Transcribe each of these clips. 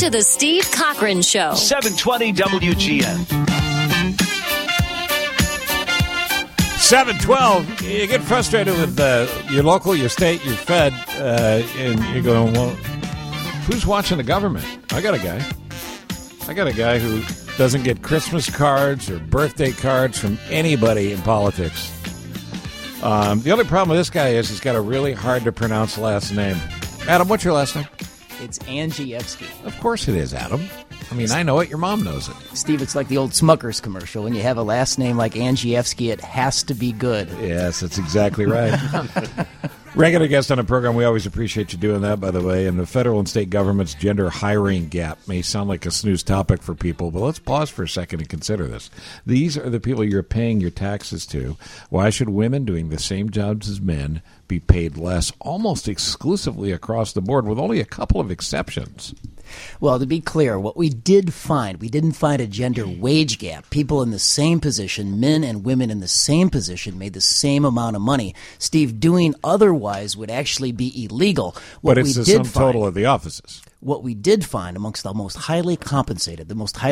to the Steve Cochran Show. 720 WGN. 712. You get frustrated with your local, your state, your Fed, and you're going, well, who's watching the government? I got a guy who doesn't get Christmas cards or birthday cards from anybody in politics. The only problem with this guy is he's got a really hard-to-pronounce last name. Adam, what's your last name? It's Andrzejewski. Of course it is, Adam. I mean, I know it. Your mom knows it. Steve, it's like the old Smucker's commercial. When you have a last name like Andrzejewski, it has to be good. Yes, that's exactly right. Regular guest on the program, we always appreciate you doing that, by the way. And the federal and state government's gender hiring gap may sound like a snooze topic for people, but let's pause for a second and consider this. These are the people you're paying your taxes to. Why should women doing the same jobs as men be paid less almost exclusively across the board with only a couple of exceptions? Well, to be clear, what we didn't find a gender wage gap. People in the same position, men and women in the same position, made the same amount of money. Steve, doing otherwise would actually be illegal. But it's the sum total of the offices. What we did find amongst the most highly compensated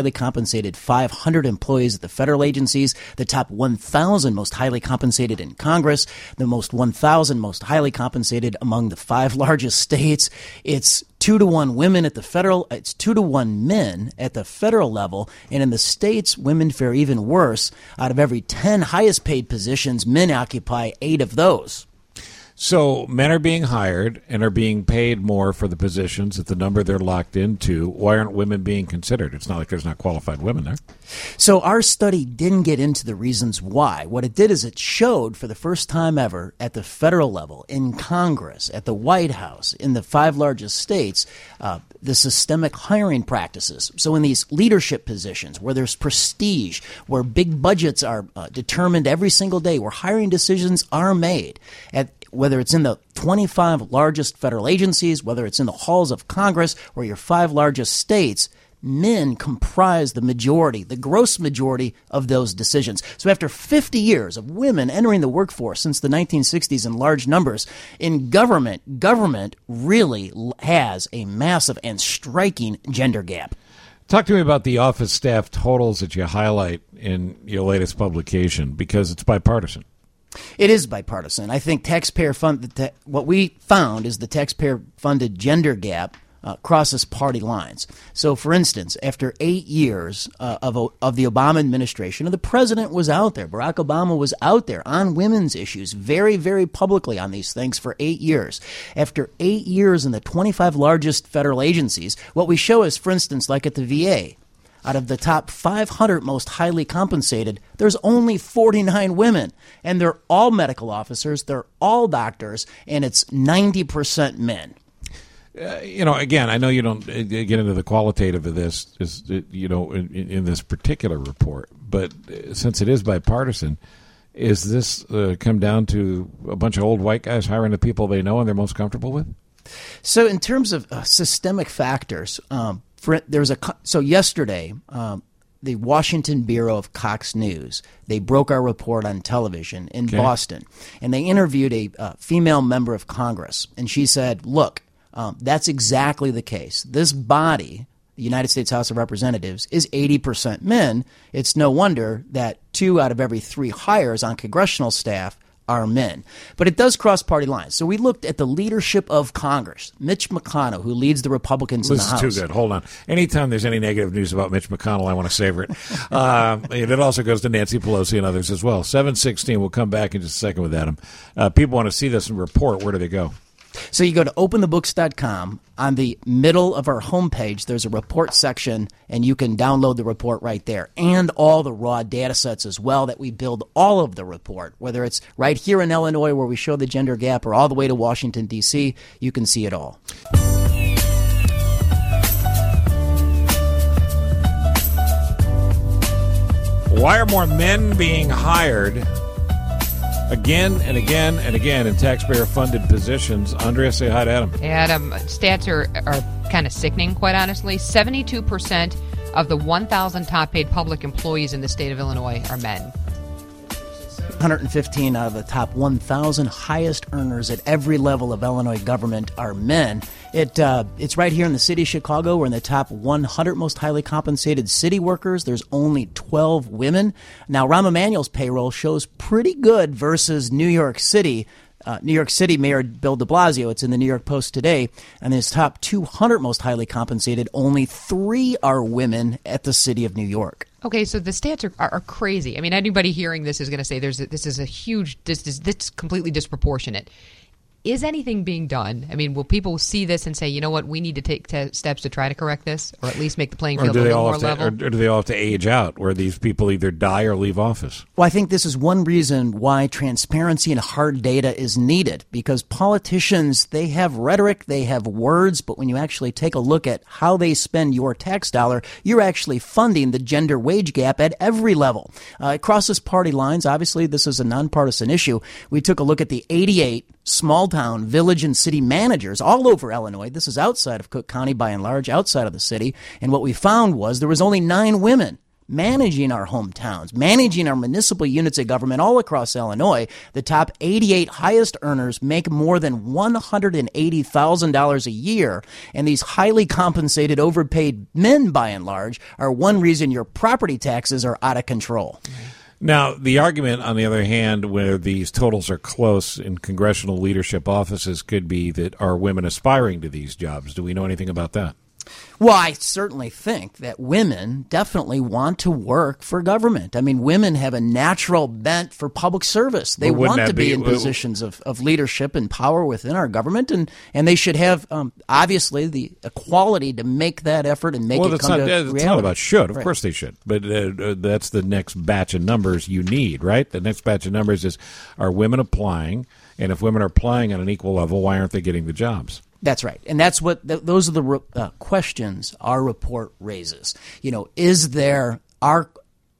500 employees at the federal agencies, the top 1,000 most highly compensated in Congress, the most 1,000 most highly compensated among the 5 largest states, it's 2-to-1 women at the federal, it's 2-to-1 men at the federal level, and in the states, women fare even worse. Out of every 10 highest paid positions, men occupy 8 of those. So men are being hired and are being paid more for the positions at the number they're locked into. Why aren't women being considered? It's not like there's not qualified women there. So our study didn't get into the reasons why. What it did is it showed for the first time ever at the federal level, in Congress, at the White House, in the 5 largest states, the systemic hiring practices. So in these leadership positions where there's prestige, where big budgets are determined every single day, where hiring decisions are made, whether it's in the 25 largest federal agencies, whether it's in the halls of Congress or your 5 largest states, men comprise the majority, the gross majority of those decisions. So after 50 years of women entering the workforce since the 1960s in large numbers, in government really has a massive and striking gender gap. Talk to me about the office staff totals that you highlight in your latest publication, because it's bipartisan. It is bipartisan. I think what we found is the taxpayer-funded gender gap crosses party lines. So, for instance, after 8 years of the Obama administration, and the president was out there, Barack Obama was out there on women's issues very, very publicly on these things for 8 years. After 8 years in the 25 largest federal agencies, what we show is, for instance, like at the VA, out of the top 500 most highly compensated, there's only 49 women. And they're all medical officers, they're all doctors, and it's 90% men. Again, I know you don't get into the qualitative of this, in this particular report, but since it is bipartisan, is this come down to a bunch of old white guys hiring the people they know and they're most comfortable with? So in terms of systemic factors, yesterday, the Washington Bureau of Cox News, they broke our report on television in Boston, and they interviewed a female member of Congress, and she said, look, that's exactly the case. This body, the United States House of Representatives, is 80% men. It's no wonder that 2 out of every 3 hires on congressional staff are men. But it does cross party lines. So we looked at the leadership of Congress. Mitch McConnell, who leads the Republicans in the House. This is too good. Hold on. Anytime there's any negative news about Mitch McConnell, I want to savor it. And it also goes to Nancy Pelosi and others as well. 7:16. We'll come back in just a second with Adam. People want to see this report. Where do they go? So you go to openthebooks.com. On the middle of our homepage, there's a report section, and you can download the report right there, and all the raw data sets as well that we build all of the report, whether it's right here in Illinois where we show the gender gap or all the way to Washington, D.C., you can see it all. Why are more men being hired again and again and again in taxpayer-funded positions? Andrea, say hi to Adam. Adam, stats are kind of sickening, quite honestly. 72% of the 1,000 top-paid public employees in the state of Illinois are men. 115 out of the top 1,000 highest earners at every level of Illinois government are men. It's right here in the city of Chicago. We're in the top 100 most highly compensated city workers. There's only 12 women. Now, Rahm Emanuel's payroll shows pretty good versus New York City. New York City Mayor Bill de Blasio, it's in the New York Post today, and his top 200 most highly compensated, only 3 are women at the city of New York. Okay, so the stats are crazy. I mean, anybody hearing this is going to say this is completely disproportionate. Is anything being done? I mean, will people see this and say, you know what, we need to take steps to try to correct this, or at least make the playing field a little more level? Or do they all have to age out, where these people either die or leave office? Well, I think this is one reason why transparency and hard data is needed, because politicians, they have rhetoric, they have words, but when you actually take a look at how they spend your tax dollar, you're actually funding the gender wage gap at every level. It crosses party lines. Obviously, this is a nonpartisan issue. We took a look at the 88 small-town, village, and city managers all over Illinois. This is outside of Cook County, by and large, outside of the city. And what we found was there was only 9 women managing our hometowns, managing our municipal units of government all across Illinois. The top 88 highest earners make more than $180,000 a year. And these highly compensated, overpaid men, by and large, are one reason your property taxes are out of control. Now, the argument, on the other hand, where these totals are close in congressional leadership offices could be that are women aspiring to these jobs. Do we know anything about that? Well, I certainly think that women definitely want to work for government. I mean, women have a natural bent for public service. They want to be in positions of leadership and power within our government, and they should have, obviously, the equality to make that effort and make it come to reality. It's not about should. Of Right. course they should. But that's the next batch of numbers you need, right? The next batch of numbers is, are women applying? And if women are applying on an equal level, why aren't they getting the jobs? That's right. And that's what those are the questions our report raises. You know, is there are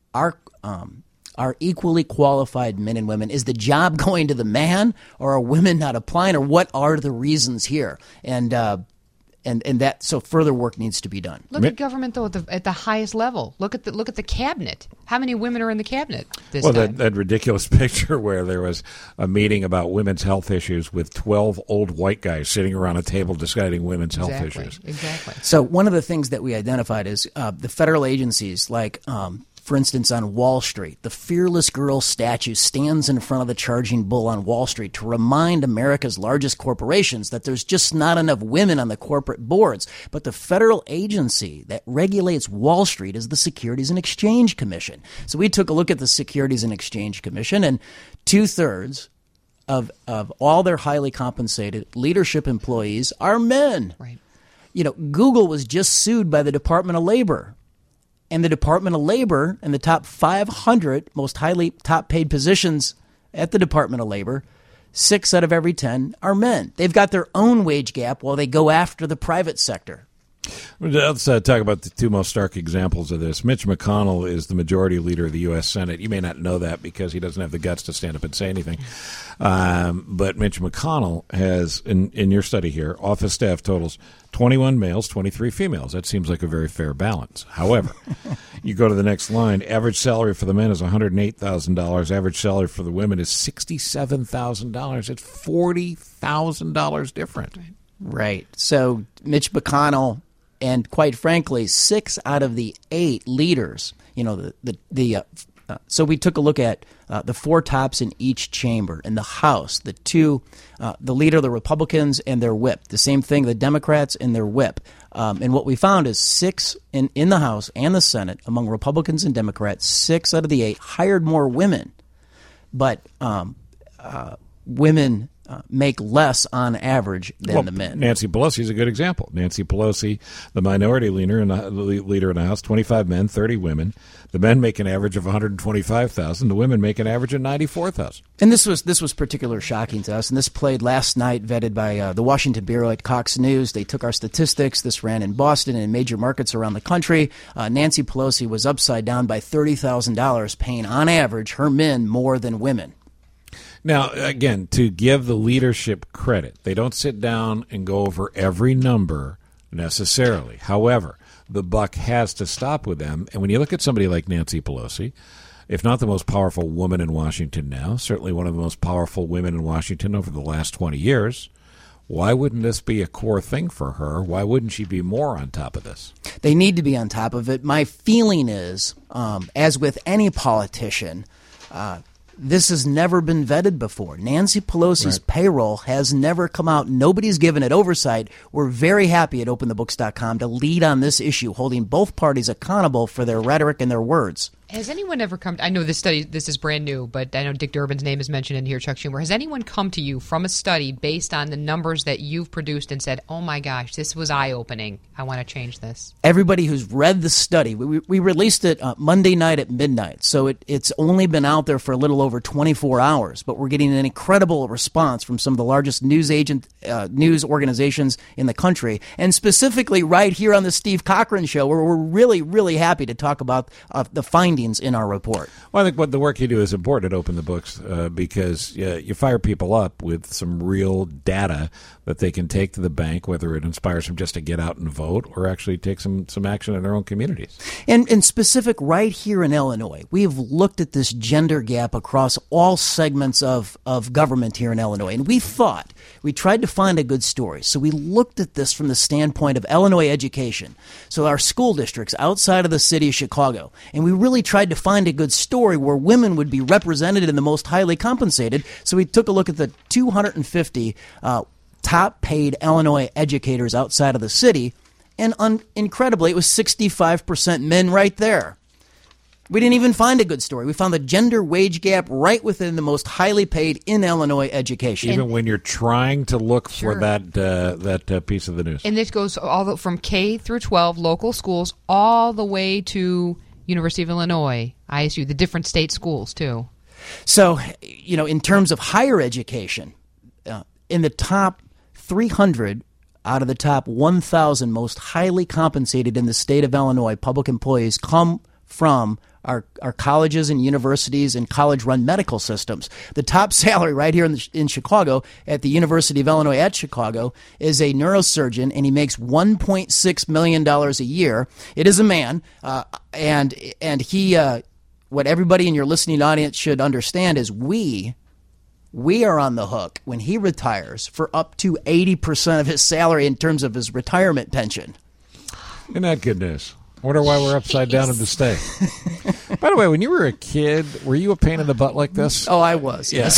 equally qualified men and women? Is the job going to the man, or are women not applying, or what are the reasons here? And that, so further work needs to be done. Look at government, though, at the highest level. Look at the cabinet. How many women are in the cabinet this time? That ridiculous picture where there was a meeting about women's health issues with 12 old white guys sitting around a table deciding women's health issues. Exactly. So one of the things that we identified is the federal agencies, like for instance, on Wall Street, the Fearless Girl statue stands in front of the charging bull on Wall Street to remind America's largest corporations that there's just not enough women on the corporate boards. But the federal agency that regulates Wall Street is the Securities and Exchange Commission. So we took a look at the Securities and Exchange Commission, and 2/3 of all their highly compensated leadership employees are men. Right. You know, Google was just sued by the Department of Labor. And the Department of Labor, and the top 500 most highly top-paid positions at the Department of Labor, 6 out of every 10 are men. They've got their own wage gap while they go after the private sector. Let's talk about the 2 most stark examples of this. Mitch McConnell is the majority leader of the U.S. Senate. You may not know that because he doesn't have the guts to stand up and say anything. But Mitch McConnell has, in your study here, office staff totals 21 males, 23 females. That seems like a very fair balance. However, you go to the next line. Average salary for the men is $108,000. Average salary for the women is $67,000. It's $40,000 different. Right. So Mitch McConnell, and quite frankly, 6 out of the 8 leaders, you know, so we took a look at the 4 tops in each chamber. In the House, the leader of the Republicans and their whip. The same thing, the Democrats and their whip. And what we found is 6 in the House and the Senate, among Republicans and Democrats, 6 out of the 8 hired more women. But women make less on average than the men. Nancy Pelosi is a good example. Nancy Pelosi, the minority leader in the House, 25 men, 30 women. The men make an average of $125,000. The women make an average of $94,000. And this was particularly shocking to us. And this played last night, vetted by the Washington Bureau at Cox News. They took our statistics. This ran in Boston and in major markets around the country. Nancy Pelosi was upside down by $30,000, paying on average her men more than women. Now, again, to give the leadership credit, they don't sit down and go over every number necessarily. However, the buck has to stop with them. And when you look at somebody like Nancy Pelosi, if not the most powerful woman in Washington now, certainly one of the most powerful women in Washington over the last 20 years. Why wouldn't this be a core thing for her? Why wouldn't she be more on top of this? They need to be on top of it. My feeling is, as with any politician, this has never been vetted before. Nancy Pelosi's payroll has never come out. Nobody's given it oversight. We're very happy at OpenTheBooks.com to lead on this issue, holding both parties accountable for their rhetoric and their words. Has anyone ever come? I know this is brand new, but I know Dick Durbin's name is mentioned in here, Chuck Schumer. Has anyone come to you from a study based on the numbers that you've produced and said, oh my gosh, this was eye-opening. I want to change this? Everybody who's read the study, we released it Monday night at midnight, so it's only been out there for a little over 24 hours, but we're getting an incredible response from some of the largest news organizations in the country, and specifically right here on the Steve Cochran Show, where we're really, really happy to talk about the findings in our report. Well, I think what the work you do is important at Open the Books because you fire people up with some real data that they can take to the bank, whether it inspires them just to get out and vote or actually take some action in their own communities. And in specific, right here in Illinois, we have looked at this gender gap across all segments of government here in Illinois. And we tried to find a good story. So we looked at this from the standpoint of Illinois education. So our school districts outside of the city of Chicago. And we really tried to find a good story where women would be represented and the most highly compensated. So we took a look at the 250 top paid Illinois educators outside of the city. And incredibly, it was 65% men right there. We didn't even find a good story. We found the gender wage gap right within the most highly paid in Illinois education. Even when you're trying to look for that piece of the news. And this goes from K through 12 local schools all the way to University of Illinois, ISU, the different state schools too. So, in terms of higher education, in the top 300 out of the top 1,000 most highly compensated in the state of Illinois public employees come from our colleges and universities and college-run medical systems. The top salary right here in Chicago at the University of Illinois at Chicago is a neurosurgeon, and he makes $1.6 million a year. It is a man, and he. What everybody in your listening audience should understand is we are on the hook when he retires for up to 80% of his salary in terms of his retirement pension. Isn't that good news? I wonder why we're upside down in the state. By the way, when you were a kid, were you a pain in the butt like this? Oh, I was, yes.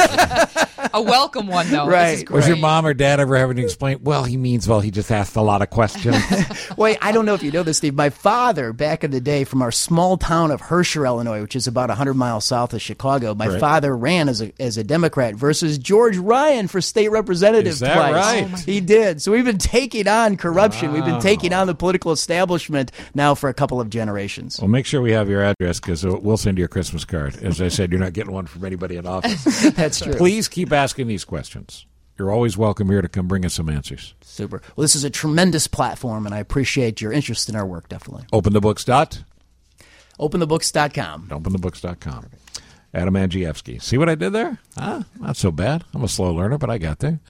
A welcome one, though. Right. This is great. Was your mom or dad ever having to explain, he means, he just asked a lot of questions? Wait, I don't know if you know this, Steve. My father, back in the day, from our small town of Herscher, Illinois, which is about 100 miles south of Chicago, my father ran as a Democrat versus George Ryan for state representative twice. Right? Oh, he did. So we've been taking on corruption. Wow. We've been taking on the political establishment now for a couple of generations. Well, make sure we have your address because we'll send you a Christmas card. As I said, you're not getting one from anybody in office. That's true. Please keep asking these questions. You're always welcome here to come bring us some answers. Super. Well, this is a tremendous platform, and I appreciate your interest in our work, definitely. OpenTheBooks.com. OpenTheBooks.com. Adam Andrzejewski. See what I did there? Not so bad. I'm a slow learner, but I got there.